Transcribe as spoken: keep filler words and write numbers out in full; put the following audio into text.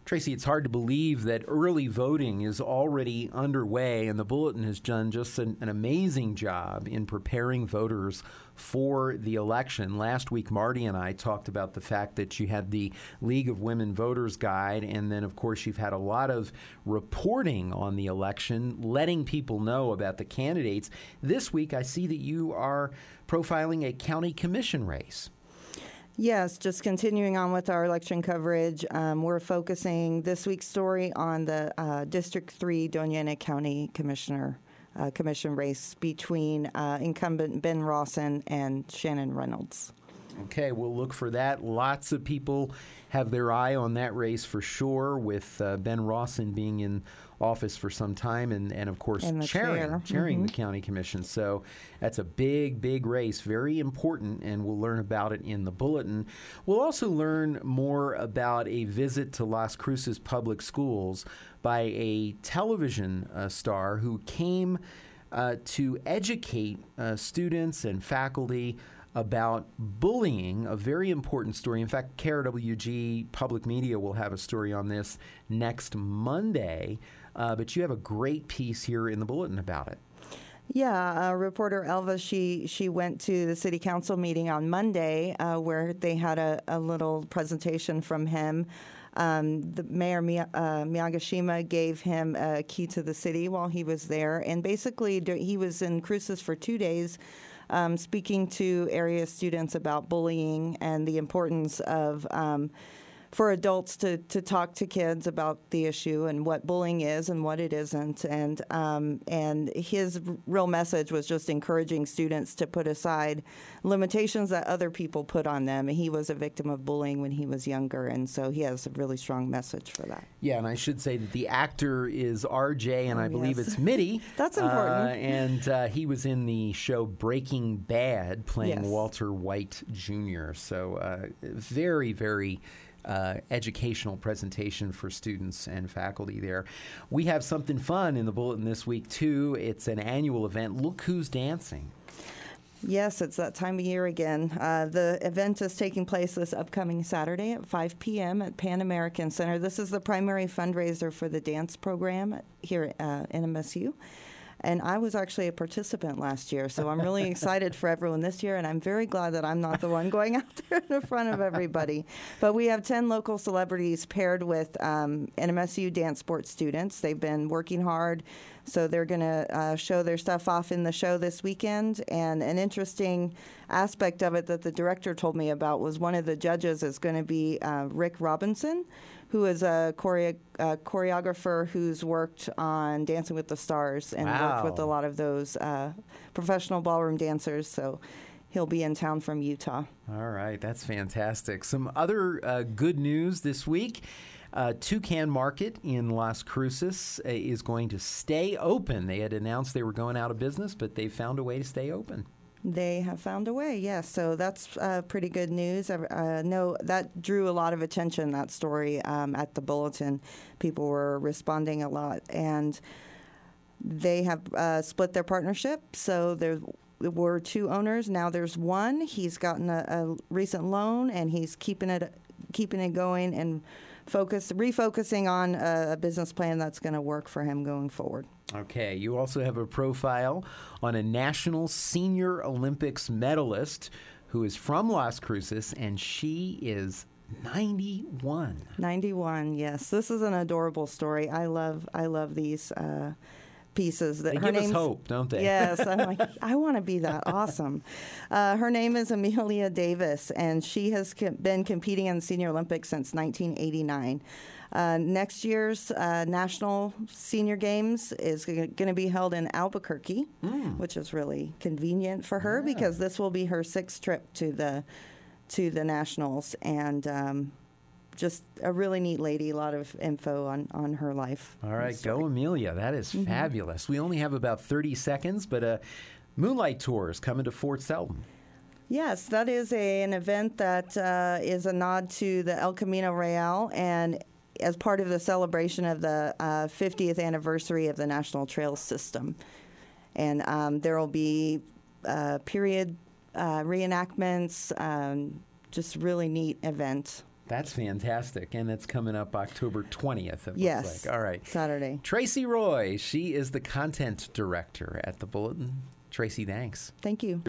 Tracy, it's hard to believe that early voting is already underway, and the Bulletin has done just an, an amazing job in preparing voters for the election. Last week, Marty and I talked about the fact that you had the League of Women Voters Guide, and then, of course, you've had a lot of reporting on the election, letting people know about the candidates. This week, I see that you are profiling a county commission race. Yes, just continuing on with our election coverage, um, we're focusing this week's story on the uh, District three Doña Ana County Commissioner uh, commission race between uh, incumbent Ben Rawson and Shannon Reynolds. Okay, we'll look for that. Lots of people have their eye on that race for sure, with uh, Ben Rawson being in office for some time and, and of course, and chairing, chair. chairing mm-hmm. the county commission. So that's a big, big race, very important, and we'll learn about it in the Bulletin. We'll also learn more about a visit to Las Cruces Public Schools by a television uh, star who came uh, to educate uh, students and faculty about bullying, a very important story. In fact, K R W G Public Media will have a story on this next Monday, uh, but you have a great piece here in the Bulletin about it. Yeah, uh, reporter Elva, she she went to the city council meeting on Monday uh, where they had a, a little presentation from him. Um, the mayor Mia, uh, Miyagishima gave him a key to the city while he was there, and basically he was in Cruces for two days um, speaking to area students about bullying and the importance of um, for adults to, to talk to kids about the issue and what bullying is and what it isn't. And um, and his real message was just encouraging students to put aside limitations that other people put on them. He was a victim of bullying when he was younger, and so he has a really strong message for that. Yeah, and I should say that the actor is R J, and oh, I believe yes. it's Mitty. That's important. Uh, and uh, he was in the show Breaking Bad, playing yes. Walter White Junior So uh, very, very... Uh, educational presentation for students and faculty there. We have something fun in the Bulletin this week, too. It's an annual event. Look Who's Dancing. Yes, it's that time of year again. Uh, the event is taking place this upcoming Saturday at five p.m. at Pan American Center. This is the primary fundraiser for the dance program here at uh, N M S U. And I was actually a participant last year, so I'm really excited for everyone this year, and I'm very glad that I'm not the one going out there in front of everybody. But we have ten local celebrities paired with um, N M S U dance sports students. They've been working hard, so they're going to uh, show their stuff off in the show this weekend. And an interesting aspect of it that the director told me about was one of the judges is going to be uh, Rick Robinson, who is a choreo- uh, choreographer who's worked on Dancing with the Stars and wow. worked with a lot of those uh, professional ballroom dancers. So he'll be in town from Utah. All right, that's fantastic. Some other uh, good news this week. Uh, Toucan Market in Las Cruces uh, is going to stay open. They had announced they were going out of business, but they found a way to stay open. They have found a way, yes. So that's uh, pretty good news. I uh, know that drew a lot of attention, that story, um, at the Bulletin. People were responding a lot. And they have uh, split their partnership. So there were two owners. Now there's one. He's gotten a, a recent loan, and he's keeping it keeping it going and focus, refocusing on a, a business plan that's going to work for him going forward. Okay, you also have a profile on a National Senior Olympics medalist who is from Las Cruces, and she is ninety-one. ninety-one, yes. This is an adorable story. I love I love these uh, pieces. That they her give name's, us hope, don't they? Yes, I'm like, I want to be that. Awesome. Uh, her name is Amelia Davis, and she has co- been competing in the Senior Olympics since nineteen eighty-nine. Uh, next year's uh, National Senior Games is g- going to be held in Albuquerque, mm. which is really convenient for her yeah. because this will be her sixth trip to the to the Nationals, and um, just a really neat lady. A lot of info on, on her life. All right, go Amelia. That is mm-hmm. fabulous. We only have about thirty seconds, but uh, Moonlight Tour is coming to Fort Selton. Yes, that is a, an event that uh, is a nod to the El Camino Real, and as part of the celebration of the uh, fiftieth anniversary of the National Trails System. And um, there will be uh, period uh, reenactments, um, just really neat event. That's fantastic. And it's coming up October twentieth, it Yes. looks like. All right. Saturday. Tracy Roy, she is the content director at the Bulletin. Tracy, thanks. Thank you.